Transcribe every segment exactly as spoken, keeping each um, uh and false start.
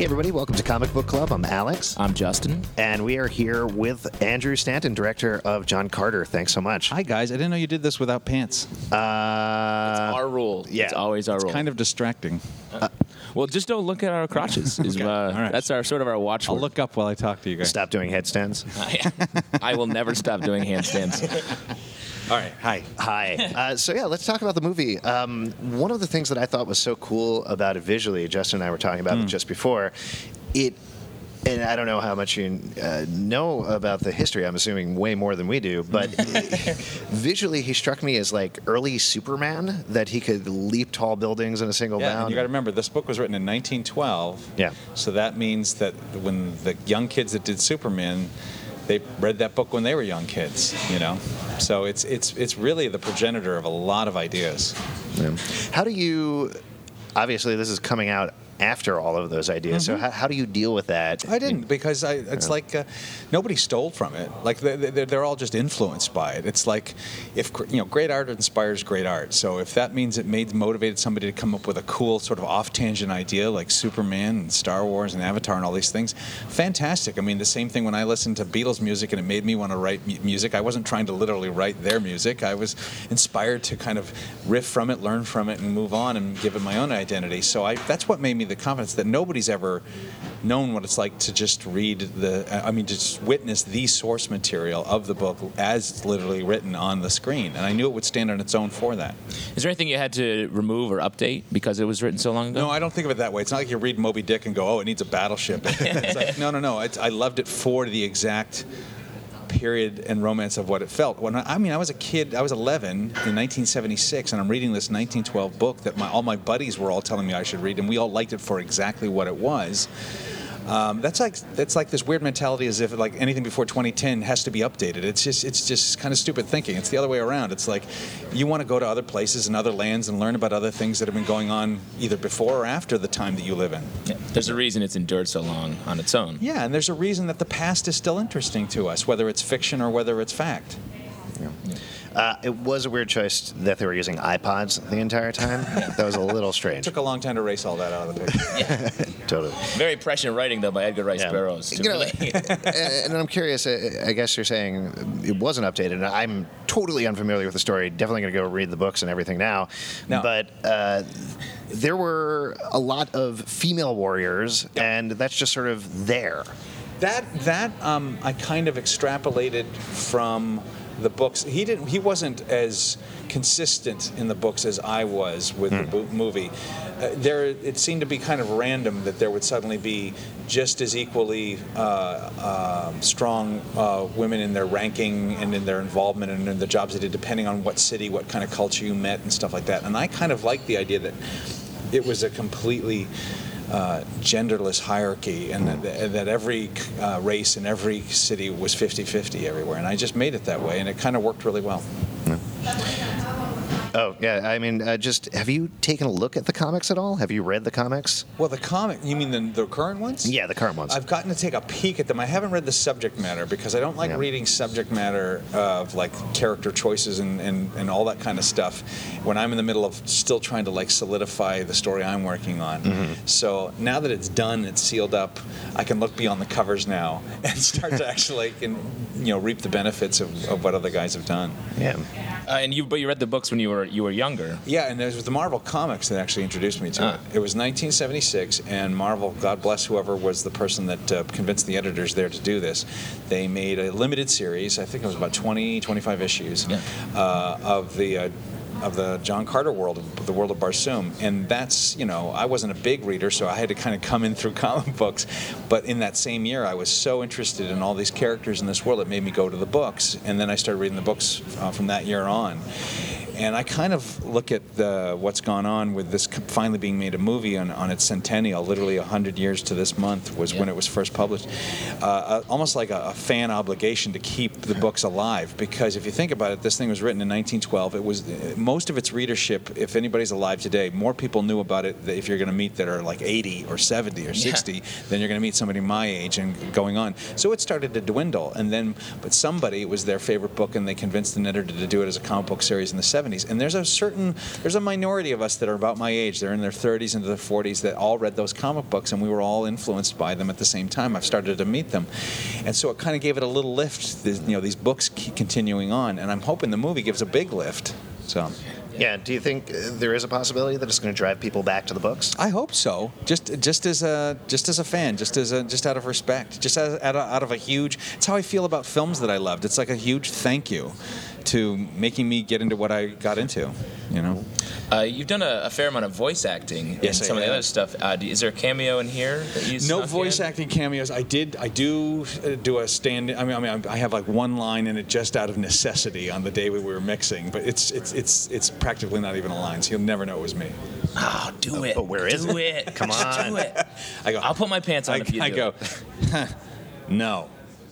Hey everybody, welcome to Comic Book Club. I'm Alex. I'm Justin. And we are here with Andrew Stanton, director of John Carter. Thanks so much. Hi guys, I didn't know you did this without pants. Uh, It's our rule. yeah. It's always our It's rule. kind of distracting. Uh, well, just don't look at our crotches. Is, Okay. uh, All right. That's our sort of our watchword. I'll look up while I talk to you guys. Stop doing headstands. I will never stop doing handstands. All right, hi. Hi. Uh, so yeah, let's talk about the movie. Um, one of the things that I thought was so cool about it visually, Justin and I were talking about it just before, it, and I don't know how much you uh, know about the history, I'm assuming way more than we do, but visually he struck me as like early Superman, that he could leap tall buildings in a single Yeah, bound. and you got to remember, this book was written in nineteen twelve. Yeah. So that means that when the young kids that did Superman, they read that book when they were young kids, you know? So it's it's it's really the progenitor of a lot of ideas. Yeah. How do you, obviously this is coming out after all of those ideas, so how, how do you deal with that? I didn't, because I, it's like uh, nobody stole from it. Like they- they- they're all just influenced by it. It's like if you know, great art inspires great art. So if that means it made motivated somebody to come up with a cool sort of off-tangent idea like Superman and Star Wars and Avatar and all these things, fantastic. I mean, the same thing when I listened to Beatles music and it made me want to write mu- music. I wasn't trying to literally write their music. I was inspired to kind of riff from it, learn from it, and move on and give it my own identity. So I, that's what made me the confidence that nobody's ever known what it's like to just read the, I mean, just witness the source material of the book as literally written on the screen. And I knew it would stand on its own for that. Is there anything you had to remove or update because it was written so long ago? No, I don't think of it that way. It's not like you read Moby Dick and go, oh, it needs a battleship. It's like, no, no, no. It's, I loved it for the exact period and romance of what it felt. When I, I mean, I was a kid. I was eleven in nineteen seventy-six, and I'm reading this nineteen twelve book that my, all my buddies were all telling me I should read, and we all liked it for exactly what it was. Um, that's like that's like this weird mentality, as if like anything before twenty ten has to be updated. It's just it's just kind of stupid thinking. It's the other way around. It's like you want to go to other places and other lands and learn about other things that have been going on either before or after the time that you live in. Yeah. There's a reason it's endured so long on its own. Yeah, and there's a reason that the past is still interesting to us, whether it's fiction or whether it's fact. Yeah. Uh, it was a weird choice that they were using iPods the entire time. That was a little It strange. took a long time to erase all that out of the picture. Totally. Very prescient writing, though, by Edgar Rice Yeah. Burroughs. to You know, really- and I'm curious, uh, I guess you're saying it wasn't updated. and I'm totally unfamiliar with the story. Definitely going to go read the books and everything now. No. But uh, there were a lot of female warriors, and that's just sort of there. That that um, I kind of extrapolated from the books. He didn't. He wasn't as consistent in the books as I was with the bo- movie. Uh, there, it seemed to be kind of random that there would suddenly be just as equally uh, um strong uh, women in their ranking and in their involvement and in the jobs they did, depending on what city, what kind of culture you met, and stuff like that. And I kind of liked the idea that it was a completely Uh, genderless hierarchy, and that, that every uh, race in every city was fifty-fifty everywhere, and I just made it that way, and it kind of worked really well. Oh, yeah. I mean, uh, just have you taken a look at the comics at all? Have you read the comics? Well, the comic, you mean the, the current ones? Yeah, the current ones. I've gotten to take a peek at them. I haven't read the subject matter because I don't like Yeah. reading subject matter of like character choices and, and, and all that kind of stuff when I'm in the middle of still trying to like solidify the story I'm working on. Mm-hmm. So now that it's done, it's sealed up, I can look beyond the covers now and start to actually like, and, you know, reap the benefits of, of what other guys have done. Yeah. uh, and you, but you read the books when you were you were younger. Yeah, and it was the Marvel Comics that actually introduced me to Ah. it. It was nineteen seventy-six, and Marvel, God bless whoever was the person that uh, convinced the editors there to do this, they made a limited series, I think it was about twenty, twenty-five issues, Yeah. uh, of the uh, of the John Carter world, of the world of Barsoom. And that's, you know, I wasn't a big reader, so I had to kind of come in through comic books. But in that same year, I was so interested in all these characters in this world, it made me go to the books. And then I started reading the books uh, from that year on. And I kind of look at the, what's gone on with this finally being made a movie on, on its centennial, literally one hundred years to this month was Yeah. when it was first published. Uh, uh, almost like a, a fan obligation to keep the books alive, because if you think about it, this thing was written in nineteen twelve. It was most of its readership, if anybody's alive today, more people knew about it if you're going to meet that are like eighty or seventy or sixty Yeah. than you're going to meet somebody my age and going on. So it started to dwindle, and then, but somebody, it was their favorite book, and they convinced an editor to do it as a comic book series in the seventies. seventies. And there's a certain, there's a minority of us that are about my age. They're in their thirties into their forties that all read those comic books, and we were all influenced by them at the same time. I've started to meet them. And so it kind of gave it a little lift, you know, these books keep continuing on. And I'm hoping the movie gives a big lift. So... Yeah. Do you think uh, there is a possibility that it's going to drive people back to the books? I hope so. Just, just as a, just as a fan, just as a, just out of respect, just as, out, of, out of a huge. It's how I feel about films that I loved. It's like a huge thank you to making me get into what I got into. You know. Uh, you've done a, a fair amount of voice acting Yes, in some I of the have. other stuff. Uh, do, is there a cameo in here that you No snuck voice in? acting cameos. I did. I do uh, do a stand. I mean, I mean, I have like one line in it just out of necessity on the day we were mixing, but it's it's it's it's practically not even a line, so you'll never know it was me. Oh, do it. But where is do it? it? Come Just on. do it. I go. I'll put my pants on I, if you I do go. it. "Huh, no.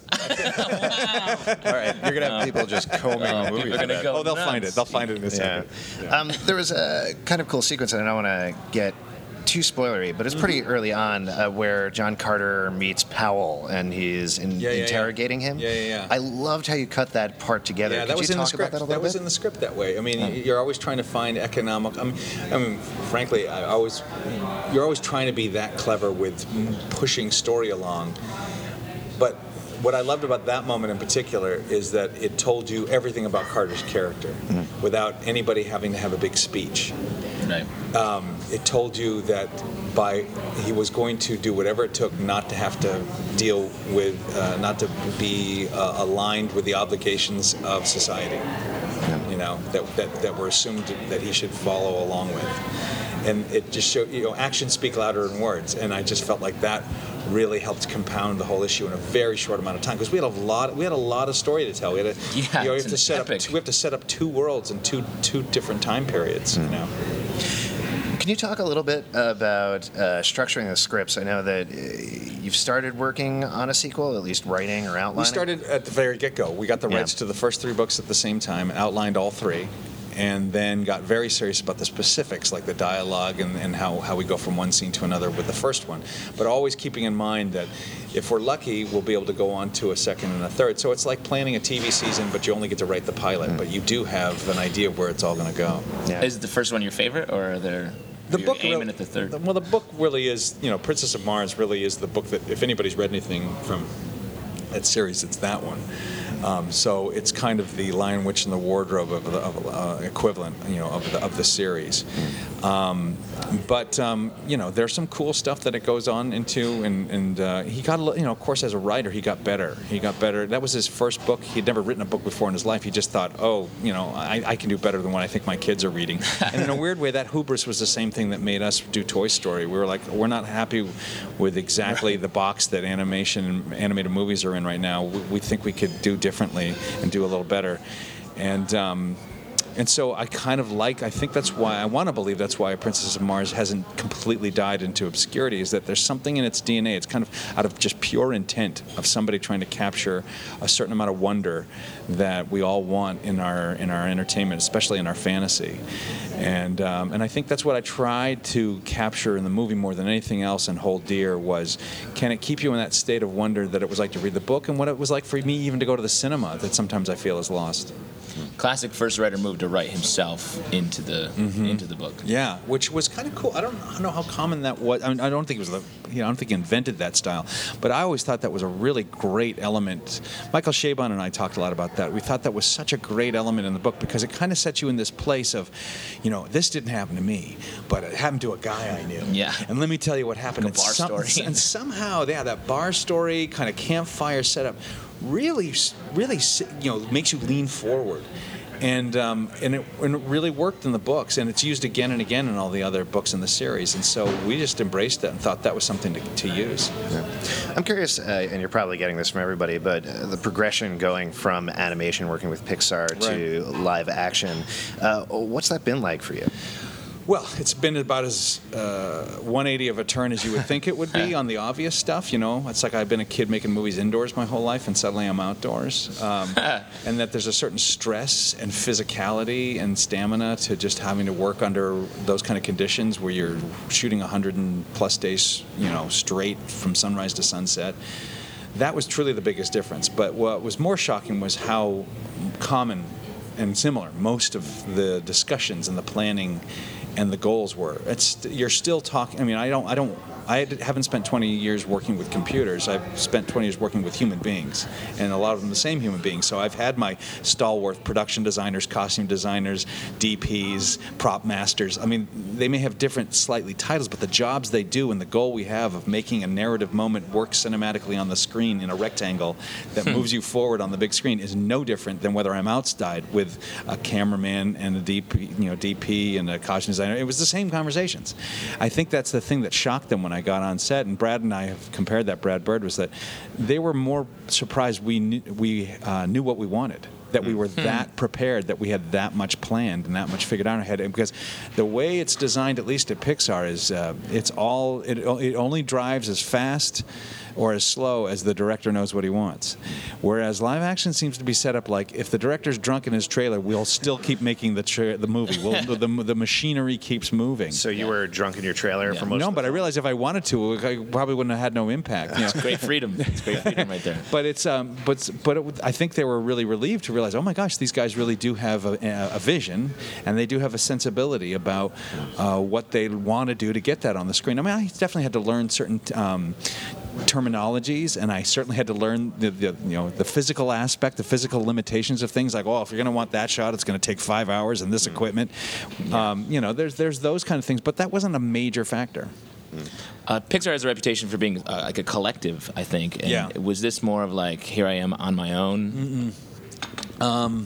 All right, you're gonna have people just combing Oh, the movie. people are for gonna that. go Oh, they'll nuts. find it. They'll find it in a Yeah. second. Um, there was a kind of cool sequence, and I don't want to get too spoilery, but it's pretty Mm-hmm. early on uh, where John Carter meets Powell and he's in, Yeah, yeah, yeah. interrogating him. Yeah, yeah, yeah. I loved how you cut that part together. Yeah, Could that you was in talk the script. about that a That, little was bit? in the script that way. I mean, you're always trying to find economic. I mean, I mean, frankly, I always, you're always trying to be that clever with pushing story along. But what I loved about that moment in particular is that it told you everything about Carter's character Mm-hmm. without anybody having to have a big speech. Right. Um, it told you that by he was going to do whatever it took not to have to deal with, uh, not to be uh, aligned with the obligations of society. You know that, that that were assumed that he should follow along with, and it just showed, you know, actions speak louder than words, and I just felt like that really helped compound the whole issue in a very short amount of time because we had a lot we had a lot of story to tell. We had a, Yeah, you know, we it's have to an set epic. up two, we have to set up two worlds and two two different time periods. You know. Can you talk a little bit about uh, structuring the scripts? I know that uh, you've started working on a sequel, at least writing or outlining. We started at the very get-go. We got the Yeah. rights to the first three books at the same time, outlined all three, and then got very serious about the specifics, like the dialogue and, and how, how we go from one scene to another with the first one. But always keeping in mind that if we're lucky, we'll be able to go on to a second and a third. So it's like planning a T V season, but you only get to write the pilot, Mm. but you do have an idea of where it's all going to go. Yeah. Is the first one your favorite, or are there? The you're book aiming really- at the third. Well, the book really is, you know, Princess of Mars really is the book that, if anybody's read anything from that series, it's that one. Um, so it's kind of the Lion, Witch, and the Wardrobe of the of, uh, equivalent, you know, of the of the series. Um, but um, you know, there's some cool stuff that it goes on into, and and uh, he got, a li- you know, of course, as a writer, he got better. He got better. That was his first book. He'd never written a book before in his life. He just thought, oh, you know, I, I can do better than what I think my kids are reading. And in a weird way, that hubris was the same thing that made us do Toy Story. We were like, we're not happy with exactly the box that animation and animated movies are in right now. We, we think we could do differently and do a little better. And um, and so I kind of like, I think that's why, I want to believe that's why Princess of Mars hasn't completely died into obscurity, is that there's something in its D N A. It's kind of out of just pure intent of somebody trying to capture a certain amount of wonder that we all want in our in our entertainment, especially in our fantasy. And um, and I think that's what I tried to capture in the movie more than anything else and hold dear was, can it keep you in that state of wonder that it was like to read the book and what it was like for me even to go to the cinema that sometimes I feel is lost. Classic first writer move to write himself into the into the book. Yeah, which was kind of cool. I don't, I don't know how common that was. I, mean, I don't think it was the, you know, I don't think he invented that style, but I always thought that was a really great element. Michael Chabon and I talked a lot about that. We thought that was such a great element in the book because it kind of sets you in this place of, you know, this didn't happen to me, but it happened to a guy I knew. Yeah. And let me tell you what happened. Like a And bar some- story. And somehow, yeah, that bar story kind of campfire setup really, really, you know, makes you lean forward. And um, and, it, and it really worked in the books, and it's used again and again in all the other books in the series. And so we just embraced it and thought that was something to, to use. Yeah. I'm curious, uh, and you're probably getting this from everybody, but uh, the progression going from animation, working with Pixar, to live action, uh, what's that been like for you? Well, it's been about as uh, one eighty of a turn as you would think it would be on the obvious stuff. You know, it's like I've been a kid making movies indoors my whole life, and suddenly I'm outdoors. Um, and that there's a certain stress and physicality and stamina to just having to work under those kind of conditions where you're shooting one hundred and plus days, you know, straight from sunrise to sunset. That was truly the biggest difference. But what was more shocking was how common and similar. Most of the discussions and the planning and the goals were. It's you're still talking. I mean, I don't. I don't. I haven't spent twenty years working with computers. I've spent twenty years working with human beings, and a lot of them the same human beings. So I've had my stalwart production designers, costume designers, D Ps, prop masters. I mean, they may have different slightly titles, but the jobs they do and the goal we have of making a narrative moment work cinematically on the screen in a rectangle that moves you forward on the big screen is no different than whether I'm outside with a cameraman and a D P, you know, D P and a costume designer. It was the same conversations. I think that's the thing that shocked them when I got on set, and Brad and I have compared that. Brad Bird was that they were more surprised we knew, we uh, knew what we wanted, that we were that prepared, that we had that much planned and that much figured out ahead. Because the way it's designed, at least at Pixar, is uh, it's all it, it only drives as fast or as slow as the director knows what he wants. Whereas live action seems to be set up like, if the director's drunk in his trailer, we'll still keep making the tra- the movie. We'll, the, the machinery keeps moving. So you were drunk in your trailer Yeah. for most No, of the but I film? realized if I wanted to, I probably wouldn't have had no impact. You know? It's great freedom. It's great freedom right there. But it's um, but but it, I think they were really relieved to realize, oh my gosh, these guys really do have a, a vision, and they do have a sensibility about uh, what they want to do to get that on the screen. I mean, I definitely had to learn certain um, terminologies, and I certainly had to learn the, the you know the physical aspect, the physical limitations of things. Like, oh, if you're going to want that shot, it's going to take five hours and this equipment. Um, you know, there's there's those kind of things, but that wasn't a major factor. Uh, Pixar has a reputation for being uh, like a collective, I think. And Yeah. Was this more of like, here I am on my own? Um,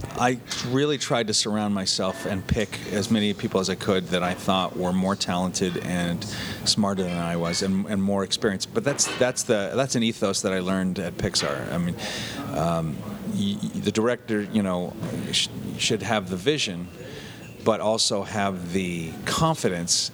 I really tried to surround myself and pick as many people as I could that I thought were more talented and smarter than I was, and, and more experienced. But that's that's the that's an ethos that I learned at Pixar. I mean, um, y- y- the director, you know, sh- should have the vision, but also have the confidence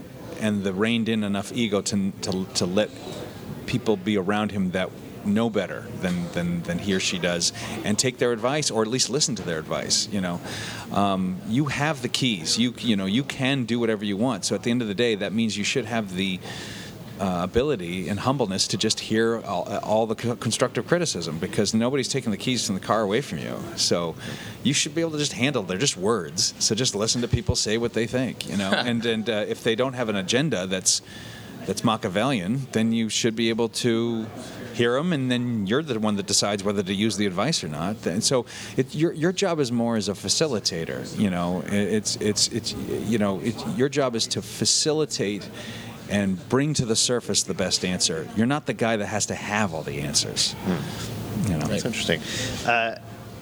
and the reined-in enough ego to to to let people be around him that know better than, than, than he or she does, and take their advice, or at least listen to their advice. You know, um, you have the keys. You you know you can do whatever you want. So at the end of the day, that means you should have the uh, ability and humbleness to just hear all, all the co- constructive criticism, because nobody's taking the keys from the car away from you. So you should be able to just handle. They're just words. So just listen to people say what they think. You know, and and uh, if they don't have an agenda that's that's Machiavellian, then you should be able to hear them, and then you're the one that decides whether to use the advice or not. And so, it, your your job is more as a facilitator. You know, it's it's it's you know, it, your job is to facilitate and bring to the surface the best answer. You're not the guy that has to have all the answers. Hmm. You know, That's interesting. Uh,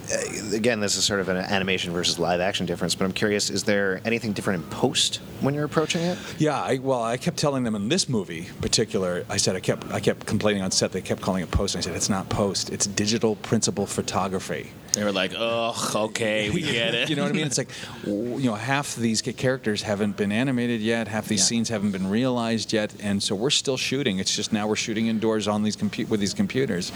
Again, this is sort of an animation versus live action difference, but I'm curious, is there anything different in post when you're approaching it? Yeah, I, well, I kept telling them in this movie in particular, I said I kept I kept complaining on set. They kept calling it post, and I said it's not post. It's digital principal photography. They were like, oh, okay, we get it. You know what I mean? It's like, you know, half these characters haven't been animated yet. Half these Yeah. scenes haven't been realized yet, and so we're still shooting. It's just now we're shooting indoors on these compu- with these computers.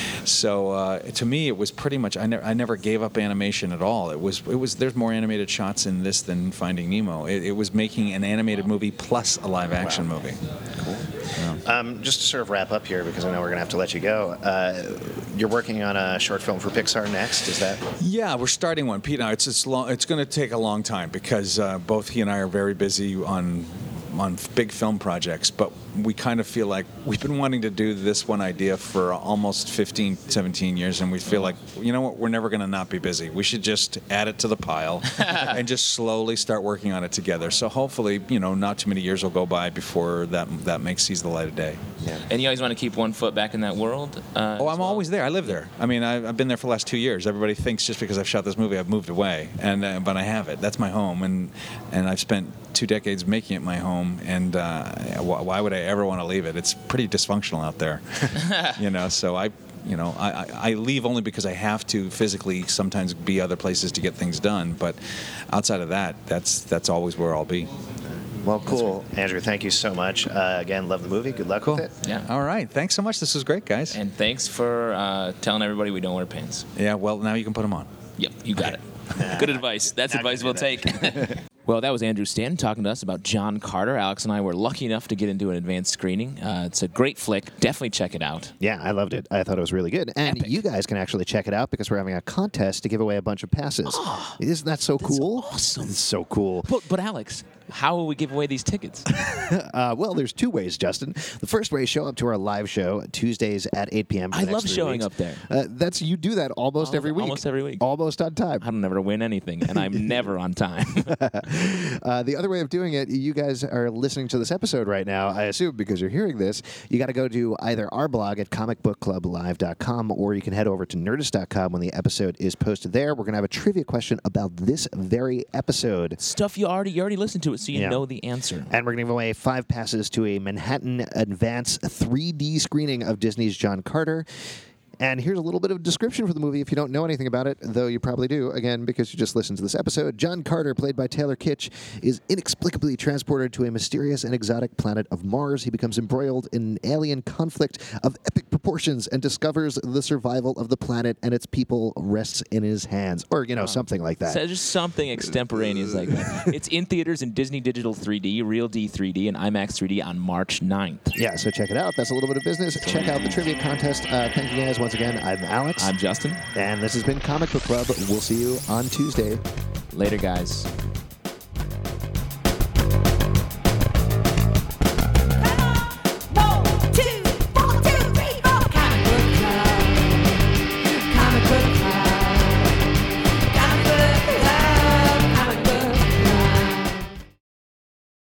So uh, to me, it was pretty much I never I never gave up animation at all. It was it was there's more animated shots in this than Finding Nemo. It, it was making an animated movie plus a live action Wow. movie. Cool. Um, just to sort of wrap up here, because I know we're going to have to let you go. Uh, you're working on a short film for Pixar next, is that? Yeah, we're starting one. Pete, now it's it's long. It's going to take a long time because uh, both he and I are very busy on on big film projects. But we kind of feel like we've been wanting to do this one idea for almost fifteen, seventeen years, and we feel like, you know what, we're never going to not be busy. We should just add it to the pile and just slowly start working on it together. So hopefully, you know, not too many years will go by before that that makes sees the light of day. Yeah. And you always want to keep one foot back in that world? Uh, Oh, as I'm well? always there. I live there. I mean, I've, I've been there for the last two years. Everybody thinks just because I've shot this movie, I've moved away, and uh, but I haven't. That's my home, and and I've spent two decades making it my home. And uh, why, why would I ever want to leave it? It's pretty dysfunctional out there, you know. So I, you know, I, I I leave only because I have to physically sometimes be other places to get things done. But outside of that, that's that's always where I'll be. Well, cool. Andrew, thank you so much. Uh, again, love the movie. Good luck Cool. with it. Yeah. All right. Thanks so much. This was great, guys. And thanks for uh, telling everybody we don't wear pants. Yeah. Well, now you can put them on. Yep, you got it. Good advice. That's Not advice gonna we'll do that. take. Well, that was Andrew Stanton talking to us about John Carter. Alex and I were lucky enough to get into an advanced screening. Uh, it's a great flick. Definitely check it out. Yeah, I loved it. I thought it was really good. And Epic. you guys can actually check it out because we're having a contest to give away a bunch of passes. Oh, Isn't that so that's cool? awesome. It's so cool. But, but Alex, how will we give away these tickets? Uh, well, there's two ways, Justin. The first way is show up to our live show Tuesdays at eight p.m. for I the next love three showing weeks. up there. Uh, that's you do that almost Almost- every week. almost every week. Almost on time. I don't never win anything, and I'm never on time. Uh, the other way of doing it, you guys are listening to this episode right now, I assume, because you're hearing this. You got to go to either our blog at comic book club live dot com or you can head over to nerdist dot com when the episode is posted there. We're going to have a trivia question about this very episode. Stuff you already you already listened to it, so you Yeah. know the answer. And we're going to give away five passes to a Manhattan Advance three D screening of Disney's John Carter. And here's a little bit of description for the movie if you don't know anything about it, though you probably do, again, because you just listened to this episode. John Carter, played by Taylor Kitsch, is inexplicably transported to a mysterious and exotic planet of Mars. He becomes embroiled in an alien conflict of epic proportions and discovers the survival of the planet and its people rests in his hands. Or, you know, something like that. So just something extemporaneous like that. It's in theaters in Disney Digital three D, Real D three D, and IMAX three D on March ninth. Yeah, so check it out. That's a little bit of business. Check out the trivia contest. Uh, thank you guys once again. I'm Alex. I'm Justin. And this has been Comic Book Club. We'll see you on Tuesday. Later, guys.